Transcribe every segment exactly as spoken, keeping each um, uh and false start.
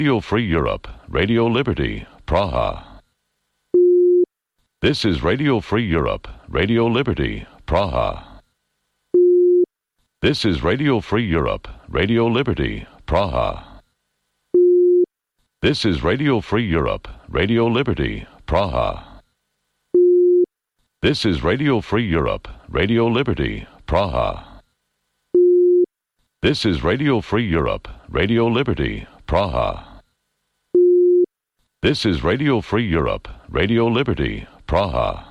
Radio Free Europe, Radio Liberty, Praha. This is Radio Free Europe, Radio Liberty, Praha. This is Radio Free Europe, Radio Liberty, Praha. This is Radio Free Europe, Radio Liberty, Praha. This is Radio Free Europe, Radio Liberty, Praha. This is Radio Free Europe, Radio Liberty, Praha. This is Radio Free Europe, Radio Liberty, Praha.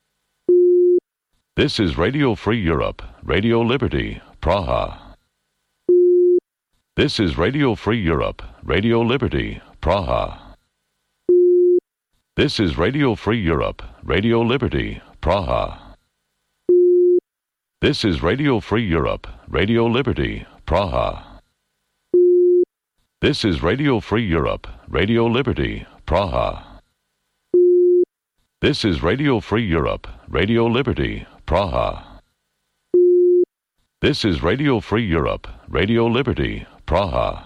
This is Radio Free Europe, Radio Liberty, Praha. This is Radio Free Europe, Radio Liberty, Praha. This is Radio Free Europe, Radio Liberty, Praha. This is Radio Free Europe, Radio Liberty, Praha. This is Radio Free Europe, Radio Liberty, Praha. This is Radio Free Europe, Radio Liberty, Praha. This is Radio Free Europe, Radio Liberty, Praha.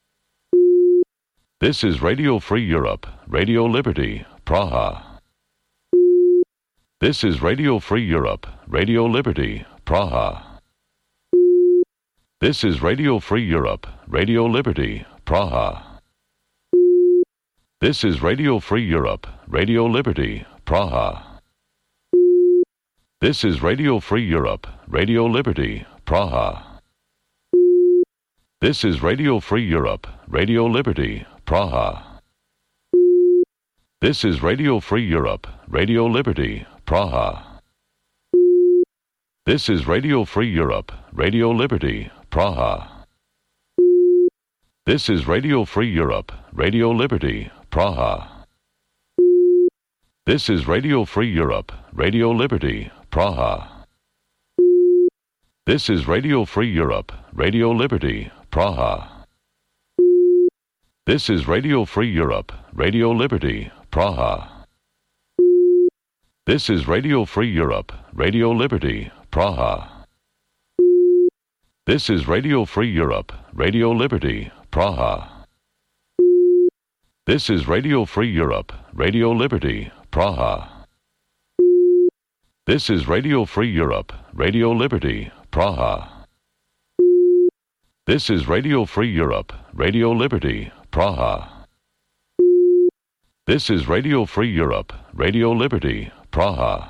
This is Radio Free Europe, Radio Liberty, Praha. This is Radio Free Europe, Radio Liberty, Praha. This is Radio Free Europe, Radio Liberty, Praha. This is Radio Free Europe, Radio Liberty, Praha. This is Radio Free Europe, Radio Liberty, Praha. This is Radio Free Europe, Radio Liberty, Praha. This is Radio Free Europe, Radio Liberty, Praha. This is Radio Free Europe, Radio Liberty, Praha. This is Radio Free Europe, Radio Liberty, Praha. This is Radio Free Europe, Radio Liberty, Praha. This is Radio Free Europe, Radio Liberty, Praha. This is Radio Free Europe, Radio Liberty, Praha. This is Radio Free Europe, Radio Liberty, Praha. This is Radio Free Europe, Radio Liberty, Praha. This is Radio Free Europe, Radio Liberty, Praha. This is Radio Free Europe, Radio Liberty, Praha. This is Radio Free Europe, Radio Liberty, Praha. This is Radio Free Europe, Radio Liberty, Praha.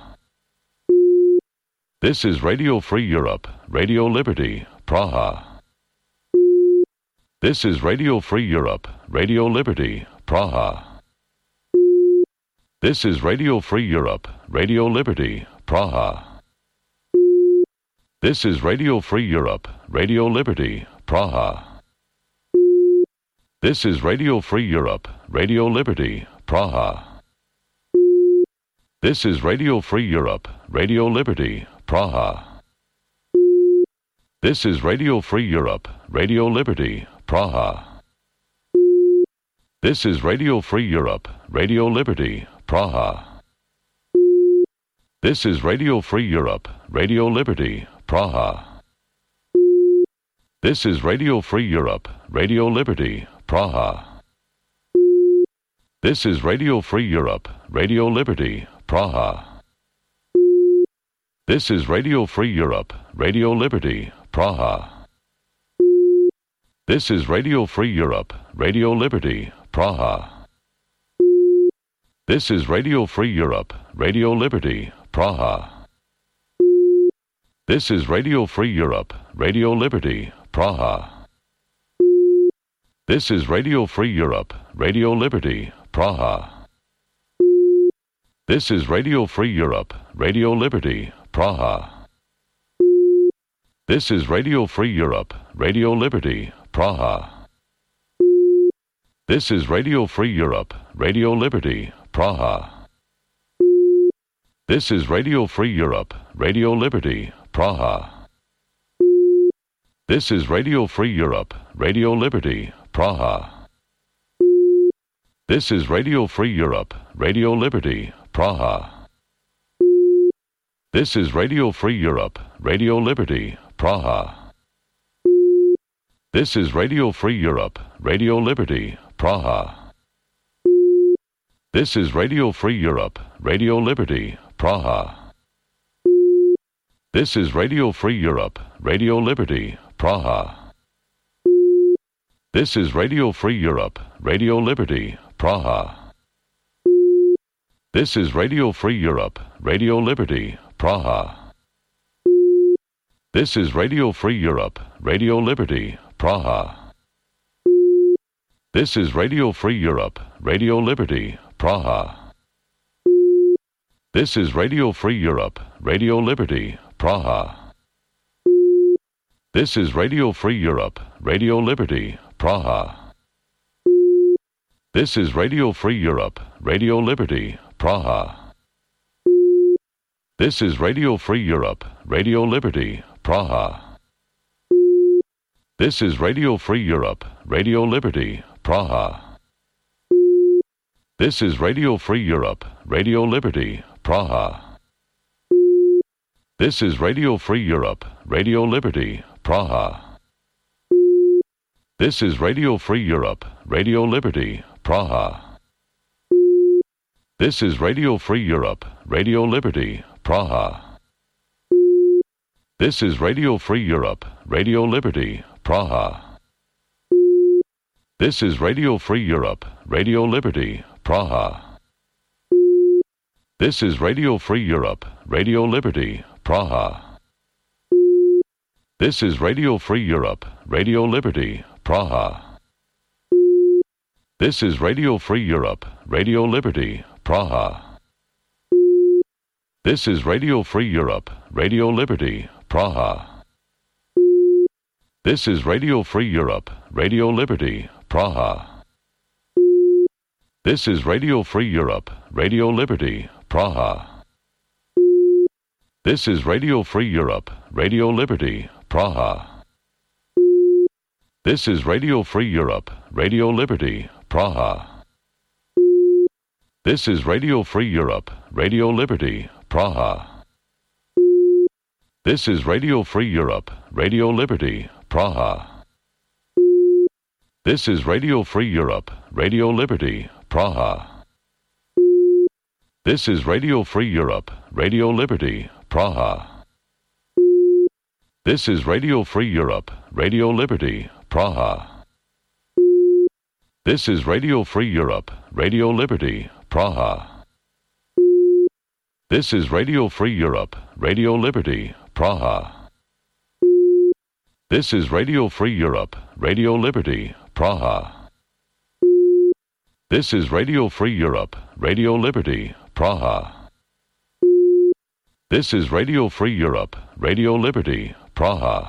This is Radio Free Europe, Radio Liberty, Praha. This is Radio Free Europe, Radio Liberty, Praha. This is Radio Free Europe, Radio Liberty, Praha. This is Radio Free Europe, Radio Liberty, Praha. This is Radio Free Europe, Radio Liberty, Praha. This is Radio Free Europe, Radio Liberty, Praha. This is Radio Free Europe, Radio Liberty, Praha. This is Radio Free Europe, Radio Liberty, Praha. This is Radio Free Europe, Radio Liberty, Praha. This is Radio Free Europe, Radio Liberty, Praha. This is Radio Free Europe, Radio Liberty, Praha. This is Radio Free Europe, Radio Liberty, Praha. This is Radio Free Europe, Radio Liberty, Praha. This is Radio Free Europe, Radio Liberty, Praha. This is Radio Free Europe, Radio Liberty, Praha. This is Radio Free Europe, Radio Liberty, Praha. This is Radio Free Europe, Radio Liberty, Praha. This is Radio Free Europe, Radio Liberty, Praha. This is Radio Free Europe, Radio Liberty, Praha. This is Radio Free Europe, Radio Liberty, Praha. This is Radio Free Europe, Radio Liberty, Praha. This is Radio Free Europe, Radio Liberty, Praha. This is Radio Free Europe, Radio Liberty, Praha. This is Radio Free Europe, Radio Liberty, Praha. This is Radio Free Europe, Radio Liberty, Praha. This is Radio Free Europe, Radio Liberty, Praha. This is Radio Free Europe, Radio Liberty, Praha. This is Radio Free Europe, Radio Liberty, Praha. This is Radio Free Europe, Radio Liberty, Praha. This is Radio Free Europe, Radio Liberty, Praha. This is Radio Free Europe, Radio Liberty, Praha. This is Radio Free Europe, Radio Liberty, Praha. This is Radio Free Europe, Radio Liberty, Praha. This is Radio Free Europe, Radio Liberty, Praha. This is Radio Free Europe, Radio Liberty, Praha. This is Radio Free Europe, Radio Liberty, Praha. This is Radio Free Europe, Radio Liberty, Praha. This is Radio Free Europe, Radio Liberty, Praha. This is Radio Free Europe, Radio Liberty, Praha. This is Radio Free Europe, Radio Liberty, Praha. This is Radio Free Europe, Radio Liberty, Praha. This is Radio Free Europe, Radio Liberty, Praha. This is Radio Free Europe, Radio Liberty, Praha. This is Radio Free Europe, Radio Liberty, Praha. This is Radio Free Europe, Radio Liberty, Praha. This is Radio Free Europe, Radio Liberty, Praha. This is Radio Free Europe, Radio Liberty, Praha. This is Radio Free Europe, Radio Liberty, Praha. This is Radio Free Europe, Radio Liberty, Praha. This is Radio Free Europe, Radio Liberty, Praha. This is Radio Free Europe, Radio Liberty, Praha. This is Radio Free Europe, Radio Liberty, Praha. This is Radio Free Europe, Radio Liberty, Praha. This is Radio Free Europe, Radio Liberty, Praha. This is Radio Free Europe, Radio Liberty, Praha. This is Radio Free Europe, Radio Liberty, Praha. This is Radio Free Europe, Radio Liberty, Praha. This is Radio Free Europe, Radio Liberty, Praha. This is Radio Free Europe, Radio Liberty, Praha.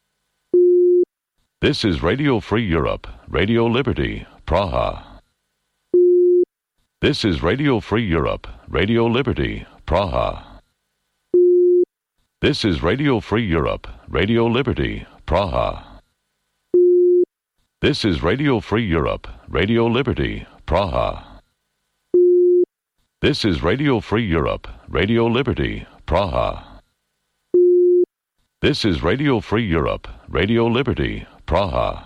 This is Radio Free Europe, Radio Liberty, Praha. This is Radio Free Europe, Radio Liberty, Praha. This is Radio Free Europe, Radio Liberty, Praha. This is Radio Free Europe, Radio Liberty, Praha. This is Radio Free Europe, Radio Liberty, Praha. This is Radio Free Europe, Radio Liberty, Praha.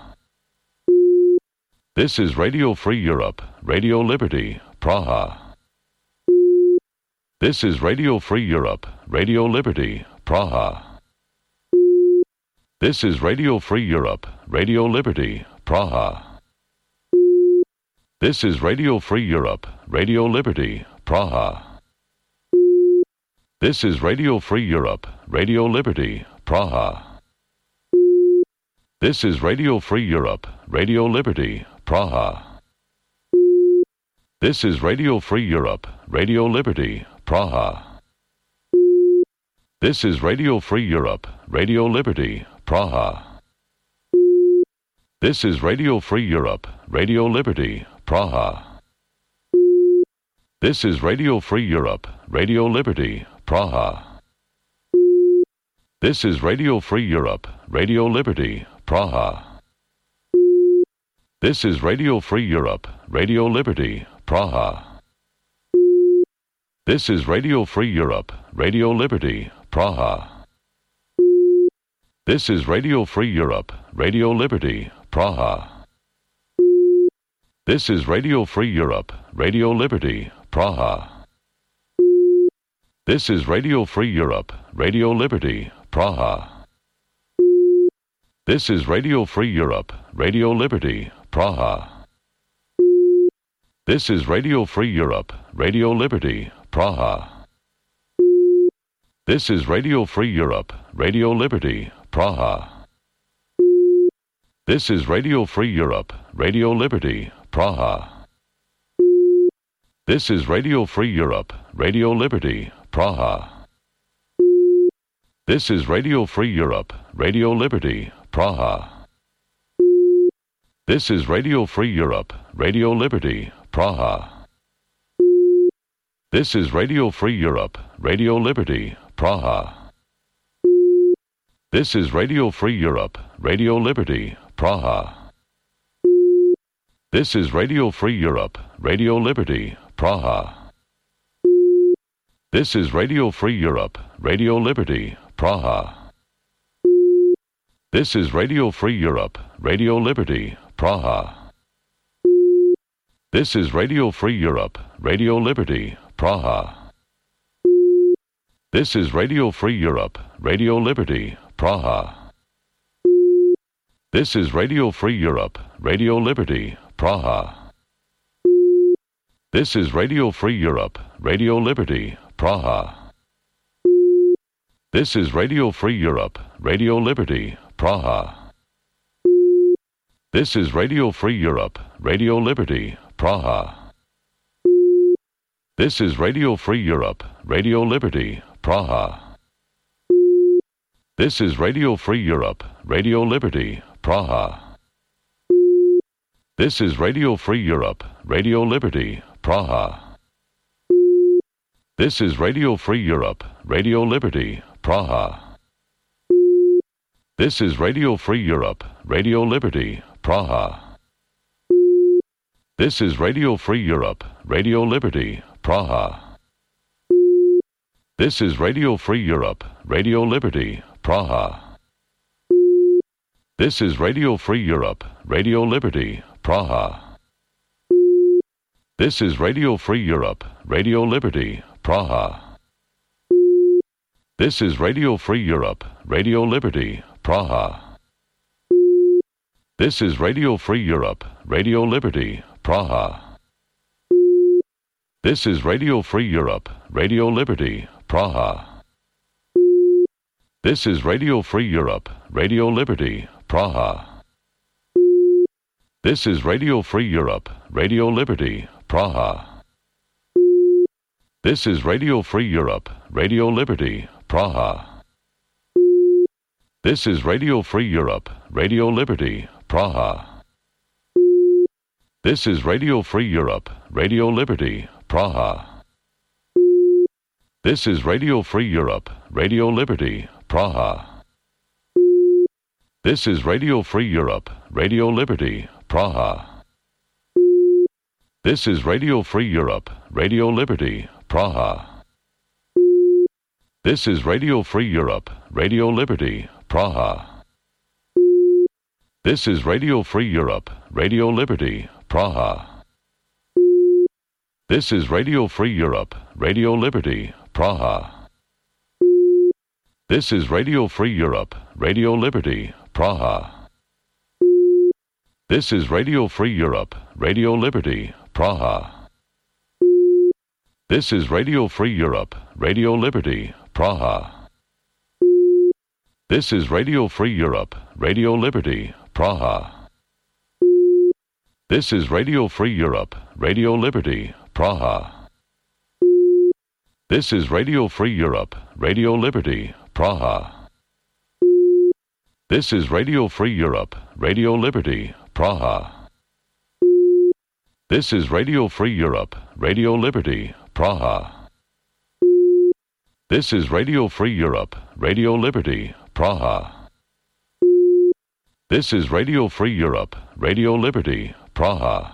This is Radio Free Europe, Radio Liberty, Praha. This is Radio Free Europe, Radio Liberty, Praha. This is Radio Free Europe, Radio Liberty, Praha. This is Radio Free Europe, Radio Liberty, Praha. This is Radio Free Europe, Radio Liberty, Praha. This is Radio Free Europe, Radio Liberty, Praha. This is Radio Free Europe, Radio Liberty, Praha. This is Radio Free Europe, Radio Liberty, Praha. This is Radio Free Europe, Radio Liberty, Praha. This is Radio Free Europe, Radio Liberty, Praha. This is Radio Free Europe, Radio Liberty, Praha. This is Radio Free Europe, Radio Liberty, Praha. This is Radio Free Europe, Radio Liberty, Praha. This is Radio Free Europe, Radio Liberty, Praha. This is Radio Free Europe, Radio Liberty, Praha. This is Radio Free Europe, Radio Liberty, Praha. This is Radio Free Europe, Radio Liberty, Praha. This is Radio Free Europe, Radio Liberty, Praha. This is Radio Free Europe, Radio Liberty, Praha. This is Radio Free Europe, Radio Liberty, Praha. This is Radio Free Europe, Radio Liberty, Praha. This is Radio Free Europe, Radio Liberty, Praha. This is Radio Free Europe, Radio Liberty, Praha. This is Radio Free Europe, Radio Liberty, Praha. This is Radio Free Europe, Radio Liberty, Praha. This is Radio Free Europe, Radio Liberty, Praha. This is Radio Free Europe, Radio Liberty, Praha. This is Radio Free Europe, Radio Liberty, Praha. This is Radio Free Europe, Radio Liberty, Praha. This is Radio Free Europe, Radio Liberty, Praha. This is Radio Free Europe, Radio Liberty, Praha. This is Radio Free Europe, Radio Liberty, Praha. This is Radio Free Europe, Radio Liberty, Praha. This is Radio Free Europe, Radio Liberty, Praha. This is Radio Free Europe, Radio Liberty, Praha. This is Radio Free Europe, Radio Liberty, Praha. This is Radio Free Europe, Radio Liberty, Praha. This is Radio Free Europe, Radio Liberty, Praha. This is Radio Free Europe, Radio Liberty, Praha. This is Radio Free Europe, Radio Liberty, Praha. This is Radio Free Europe, Radio Liberty, Praha. This is Radio Free Europe, Radio Liberty, Praha. This is Radio Free Europe, Radio Liberty, Praha. This is Radio Free Europe, Radio Liberty, Praha. This is Radio Free Europe, Radio Liberty, Praha. This is Radio Free Europe, Radio Liberty, Praha. This is Radio Free Europe, Radio Liberty, Praha. This is Radio Free Europe, Radio Liberty, Praha. This is Radio Free Europe, Radio Liberty, Praha. This is Radio Free Europe, Radio Liberty, Praha. This is Radio Free Europe, Radio Liberty, Praha. This is Radio Free Europe, Radio Liberty, Praha. This is Radio Free Europe, Radio Liberty, Praha. This is Radio Free Europe, Radio Liberty, Praha. This is Radio Free Europe, Radio Liberty, Praha. This is Radio Free Europe, Radio Liberty, Praha. This is Radio Free Europe, Radio Liberty, Praha. This is Radio Free Europe, Radio Liberty, Praha. This is Radio Free Europe, Radio Liberty, Praha. This is Radio Free Europe, Radio Liberty, Praha. This is Radio Free Europe, Radio Liberty, Praha. This is Radio Free Europe, Radio Liberty, Praha. This is Radio Free Europe, Radio Liberty, Praha. This is Radio Free Europe, Radio Liberty, Praha. This is Radio Free Europe, Radio Liberty, Praha. This is Radio Free Europe, Radio Liberty, Praha. This is Radio Free Europe, Radio Liberty, Praha.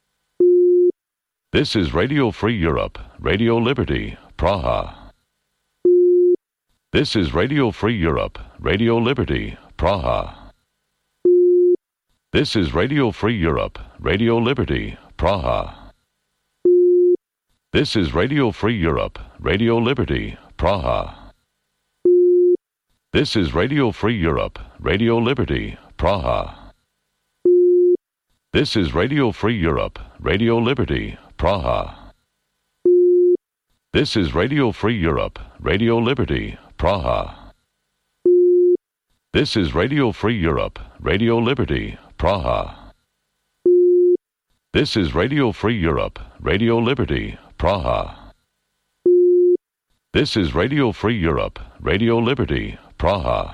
This is Radio Free Europe, Radio Liberty, Praha. This is Radio Free Europe, Radio Liberty, Praha. This is Radio Free Europe, Radio Liberty, Praha. This is Radio Free Europe, Radio Liberty, Praha. This is Radio Free Europe, Radio Liberty, Praha. This is Radio Free Europe, Radio Liberty, Praha. This is Radio Free Europe, Radio Liberty, Praha. This is Radio Free Europe, Radio Liberty, Praha. This is Radio Free Europe, Radio Liberty, Praha. This is Radio Free Europe, Radio Liberty, Praha.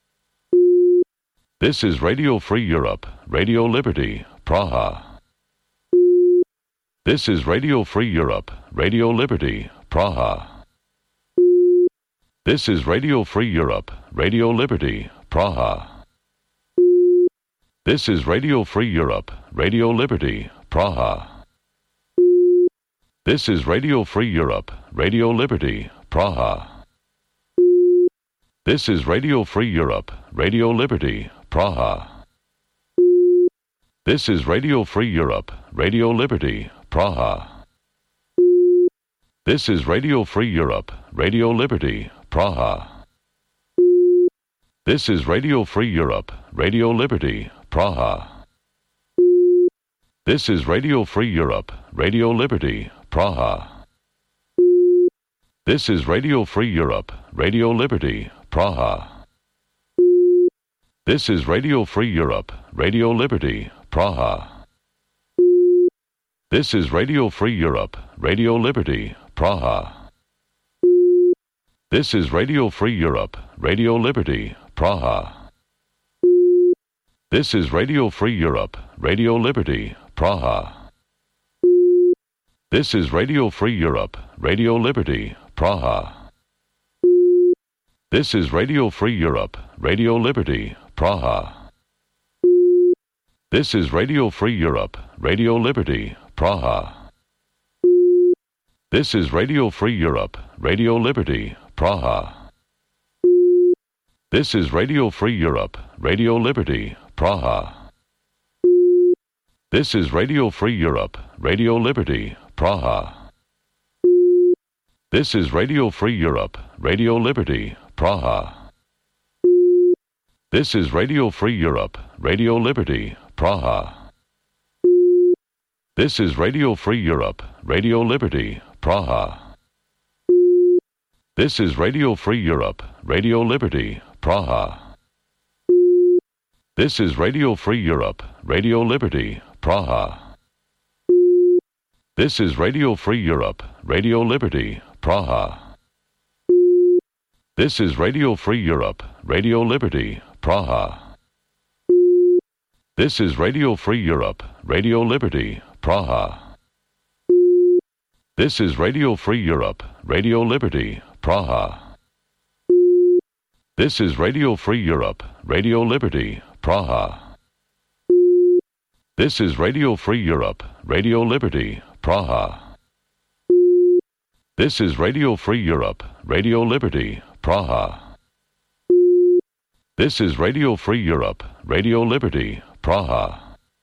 This is Radio Free Europe, Radio Liberty, Praha. This is Radio Free Europe, Radio Liberty, Praha. This is Radio Free Europe, Radio Liberty, Praha. This is Radio Free Europe, Radio Liberty, Praha. This is Radio Free Europe, Radio Liberty, Praha. This is Radio Free Europe, Radio Liberty, Praha. This is Radio Free Europe, Radio Liberty, Praha. This is Radio Free Europe, Radio Liberty, Praha. This is Radio Free Europe, Radio Liberty, Praha. This is Radio Free Europe, Radio Liberty, Praha. This is Radio Free Europe, Radio Liberty, Praha. This is Radio Free Europe, Radio Liberty, Praha. This is Radio Free Europe, Radio Liberty, Praha. This is Radio Free Europe, Radio Liberty, Praha. This is Radio Free Europe, Radio Liberty, Praha. This is Radio Free Europe, Radio Liberty, Praha. This is Radio Free Europe, Radio Liberty, Praha. This is Radio Free Europe, Radio Liberty, Praha. This is Radio Free Europe, Radio Liberty, Praha. This is Radio Free Europe, Radio Liberty, Praha. This is Radio Free Europe, Radio Liberty, Praha. This is Radio Free Europe, Radio Liberty, Praha. This is Radio Free Europe, Radio Liberty, Praha. This is Radio Free Europe, Radio Liberty, Praha. This is Radio Free Europe, Radio Liberty, Praha. This is Radio Free Europe, Radio Liberty, Praha. This is Radio Free Europe, Radio Liberty, Praha. This is Radio Free Europe, Radio Liberty, Praha. This is Radio Free Europe, Radio Liberty, Praha. This is Radio Free Europe, Radio Liberty, Praha. This is Radio Free Europe, Radio Liberty, Praha. This is Radio Free Europe, Radio Liberty, Praha. This is Radio Free Europe, Radio Liberty, Praha. This is Radio Free Europe, Radio Liberty, Praha.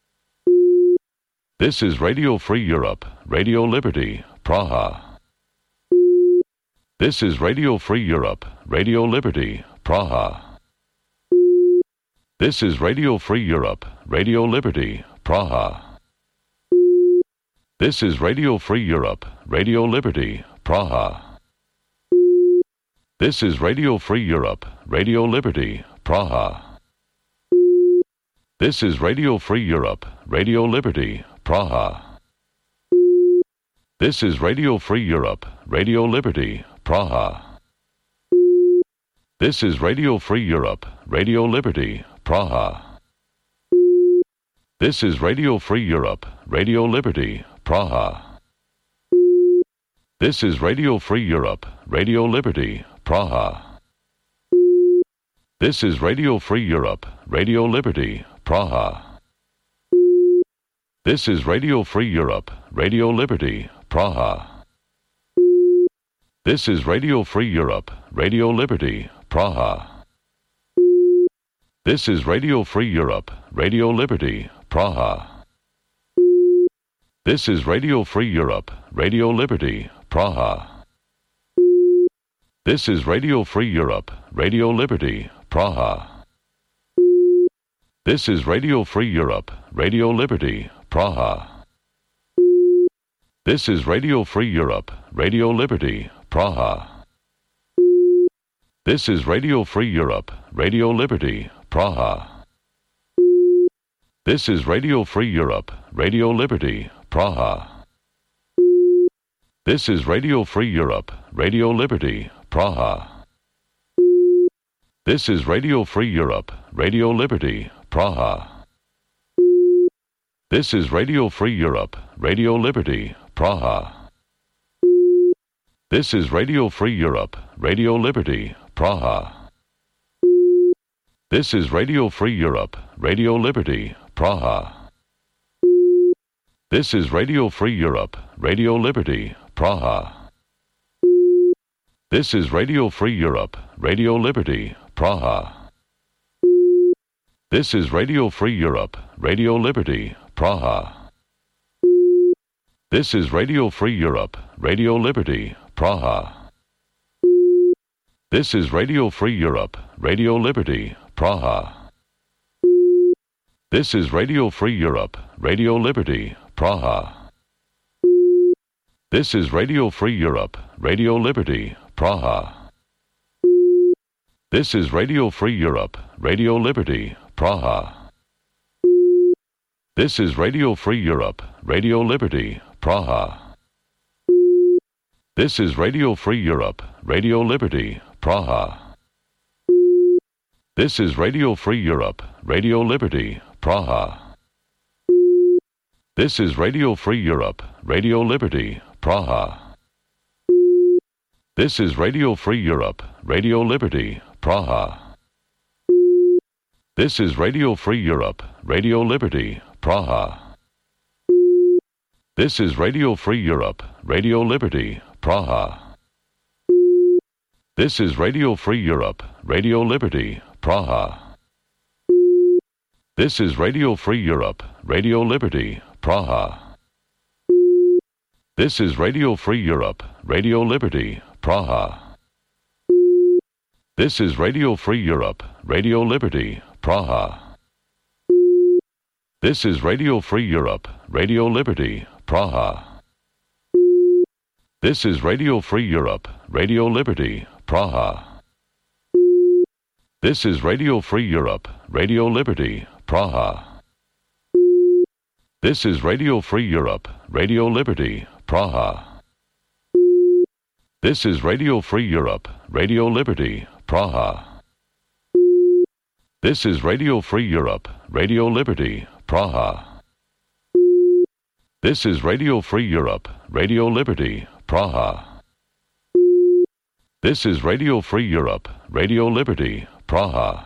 This is Radio Free Europe, Radio Liberty, Praha. This is Radio Free Europe, Radio Liberty, Praha. This is Radio Free Europe, Radio Liberty, Praha. This is Radio Free Europe, Radio Liberty, Praha. This is Radio Free Europe, Radio Liberty, Praha. This is Radio Free Europe, Radio Liberty, Praha. This is Radio Free Europe, Radio Liberty, Praha. This is Radio Free Europe, Radio Liberty, Praha. This is Radio Free Europe, Radio Liberty, Praha. This is Radio Free Europe, Radio Liberty, Praha. This is Radio Free Europe, Radio Liberty, Praha. This is Radio Free Europe, Radio Liberty, Praha. This is Radio Free Europe, Radio Liberty, Praha. This is Radio Free Europe, Radio Liberty, Praha. This is Radio Free Europe, Radio Liberty, Praha. This is Radio Free Europe, Radio Liberty, Praha. This is Radio Free Europe, Radio Liberty, Praha. This is Radio Free Europe, Radio Liberty, Praha. This is Radio Free Europe, Radio Liberty, Praha. This is Radio Free Europe, Radio Liberty, Praha. This is Radio Free Europe, Radio Liberty, Praha. This is Radio Free Europe, Radio Liberty, Praha. This is Radio Free Europe, Radio Liberty, Praha. This is Radio Free Europe, Radio Liberty, Praha. This is Radio Free Europe, Radio Liberty, Praha. This is Radio Free Europe, Radio Liberty, Praha. This is Radio Free Europe, Radio Liberty, Praha. This is Radio Free Europe, Radio Liberty, Praha. This is Radio Free Europe, Radio Liberty, Praha. This is Radio Free Europe, Radio Liberty, Praha. This is Radio Free Europe, Radio Liberty, Praha. This is Radio Free Europe, Radio Liberty, Praha. This is Radio Free Europe, Radio Liberty, Praha. This is Radio Free Europe, Radio Liberty, Praha. This is Radio Free Europe, Radio Liberty, Praha. This is Radio Free Europe, Radio Liberty, Praha. This is Radio Free Europe, Radio Liberty, Praha. This is Radio Free Europe, Radio Liberty, Praha. This is Radio Free Europe, Radio Liberty, Praha. This is Radio Free Europe, Radio Liberty, Praha. This is Radio Free Europe, Radio Liberty, Praha. This is Radio Free Europe, Radio Liberty, Praha. This is Radio Free Europe, Radio Liberty, Praha. This is Radio Free Europe, Radio Liberty, Praha. This is Radio Free Europe, Radio Liberty, Praha. This is Radio Free Europe, Radio Liberty, Praha. This is Radio Free Europe, Radio Liberty, Praha. This is Radio Free Europe, Radio Liberty, Praha. This is Radio Free Europe, Radio Liberty, Praha. This is Radio Free Europe, Radio Liberty, Praha. This is Radio Free Europe, Radio Liberty, Praha. This is Radio Free Europe, Radio Liberty, Praha.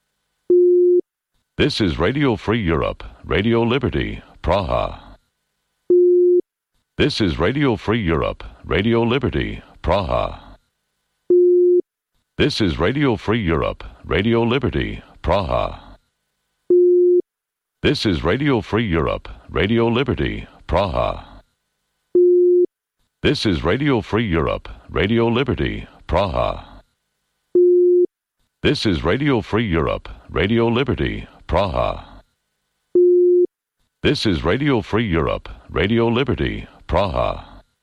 This is Radio Free Europe, Radio Liberty, Praha. This is Radio Free Europe, Radio Liberty, Praha. This is Radio Free Europe, Radio Liberty, Praha. This is Radio Free Europe, Radio Liberty, Praha. This is Radio Free Europe, Radio Liberty, Praha. This is Radio Free Europe, Radio Liberty, Praha. This is Radio Free Europe, Radio Liberty, Praha.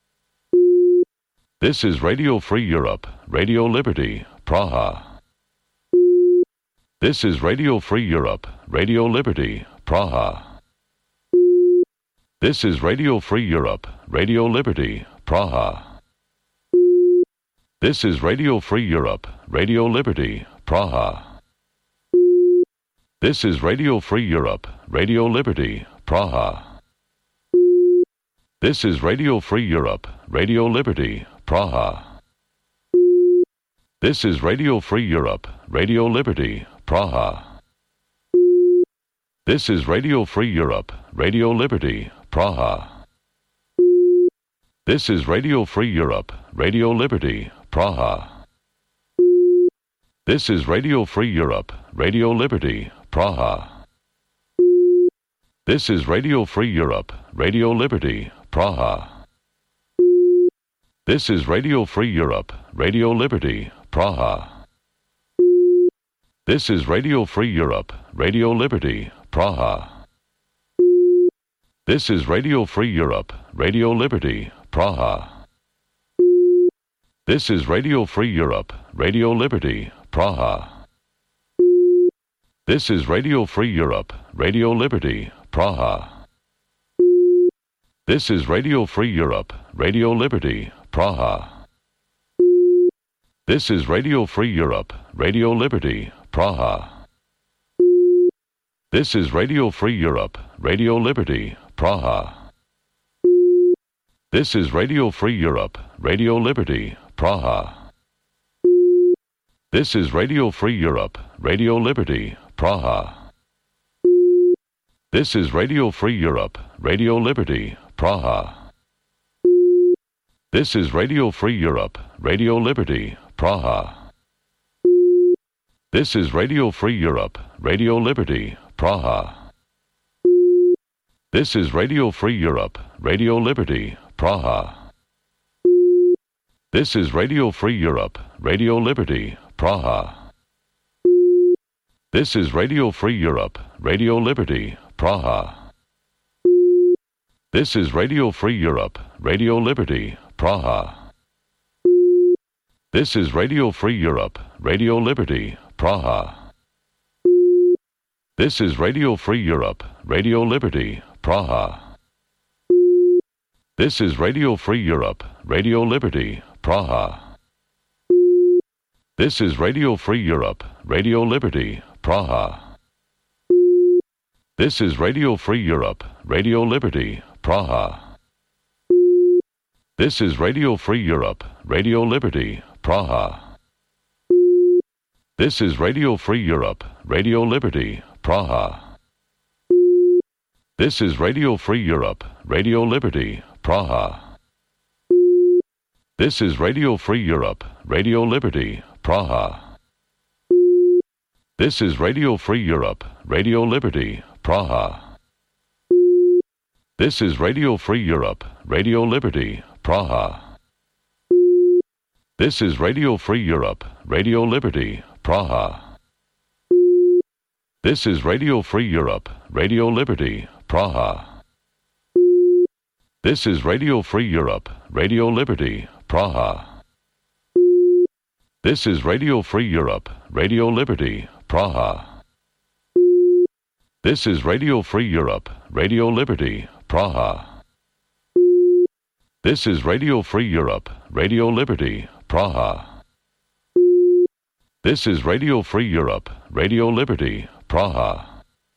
This is Radio Free Europe, Radio Liberty, Praha. This is Radio Free Europe, Radio Liberty, Praha. This is Radio Free Europe, Radio Liberty, Praha. This is Radio Free Europe, Radio Liberty, Praha. This is Radio Free Europe, Radio Liberty, Praha. This is Radio Free Europe, Radio Liberty, Praha. This is Radio Free Europe, Radio Liberty, Praha. This is Radio Free Europe, Radio Liberty, Praha. This is Radio Free Europe, Radio Liberty, Praha. This is Radio Free Europe, Radio Liberty, Praha. This is Radio Free Europe, Radio Liberty, Praha. This is Radio Free Europe, Radio Liberty, Praha. This is Radio Free Europe, Radio Liberty, Praha. This is Radio Free Europe, Radio Liberty, Praha. This is Radio Free Europe, Radio Liberty, Praha. This is Radio Free Europe, Radio Liberty, Praha. This is Radio Free Europe, Radio Liberty, Praha. This is Radio Free Europe, Radio Liberty, Praha. This is Radio Free Europe, Radio Liberty, Praha. This is Radio Free Europe, Radio Liberty, Praha. This is Radio Free Europe, Radio Liberty, Praha. This is Radio Free Europe, Radio Liberty, Praha. This is Radio Free Europe, Radio Liberty, Praha. This is Radio Free Europe, Radio Liberty, Praha. This is Radio Free Europe, Radio Liberty, Praha. This is Radio Free Europe, Radio Liberty, Praha. This is Radio Free Europe, Radio Liberty, Praha. This is Radio Free Europe, Radio Liberty, Praha. This is Radio Free Europe, Radio Liberty, Praha. This is Radio Free Europe, Radio Liberty, Praha. This is Radio Free Europe, Radio Liberty, Praha. This is Radio Free Europe, Radio Liberty, Praha. This is Radio Free Europe, Radio Liberty, Praha. This is Radio Free Europe, Radio Liberty, Praha. This is Radio Free Europe, Radio Liberty, Praha. This is Radio Free Europe, Radio Liberty, Praha. This is Radio Free Europe, Radio Liberty, Praha. This is Radio Free Europe, Radio Liberty, Praha. This is Radio Free Europe, Radio Liberty, Praha. This is Radio Free Europe, Radio Liberty, Praha. This is Radio Free Europe, Radio Liberty, Praha. This is Radio Free Europe, Radio Liberty, Praha. This is Radio Free Europe, Radio Liberty, Praha. This is Radio Free Europe, Radio Liberty, Praha. This is Radio Free Europe, Radio Liberty, Praha. This is Radio Free Europe, Radio Liberty, Praha.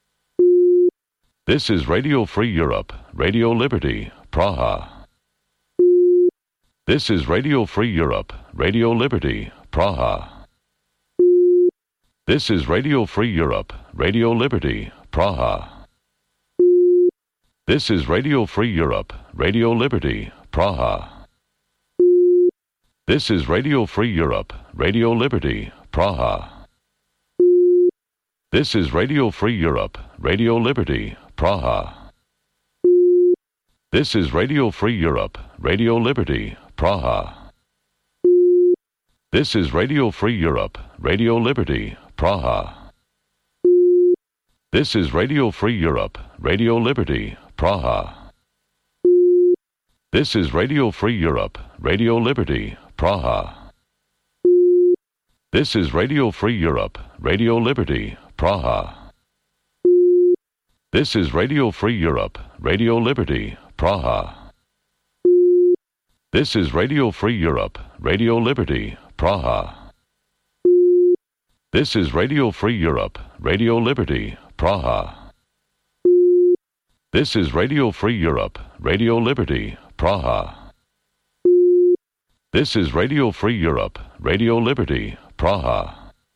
This is Radio Free Europe, Radio Liberty, Praha. This is Radio Free Europe, Radio Liberty, Praha. This is Radio Free Europe, Radio Liberty, Praha. This is Radio Free Europe, Radio Liberty, Praha. This is Radio Free Europe, Radio Liberty, Praha. This is Radio Free Europe, Radio Liberty, Praha. This is Radio Free Europe, Radio Liberty, Praha. This is Radio Free Europe, Radio Liberty, Praha. This is Radio Free Europe, Radio Liberty, Praha. This is Radio Free Europe, Radio Liberty, Praha. This is Radio Free Europe, Radio Liberty, Praha. This is Radio Free Europe, Radio Liberty, Praha. This is Radio Free Europe, Radio Liberty, Praha. This is Radio Free Europe, Radio Liberty, Praha. This is Radio Free Europe, Radio Liberty, Praha. This is Radio Free Europe, Radio Liberty, Praha.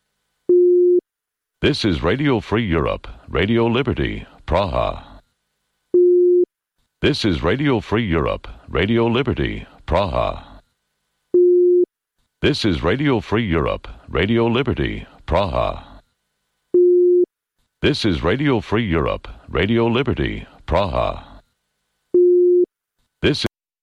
This is Radio Free Europe, Radio Liberty, Praha. This is Radio Free Europe, Radio Liberty, Praha. This is Radio Free Europe, Radio Liberty, Praha. This is Radio Free Europe, Radio Liberty, Praha. This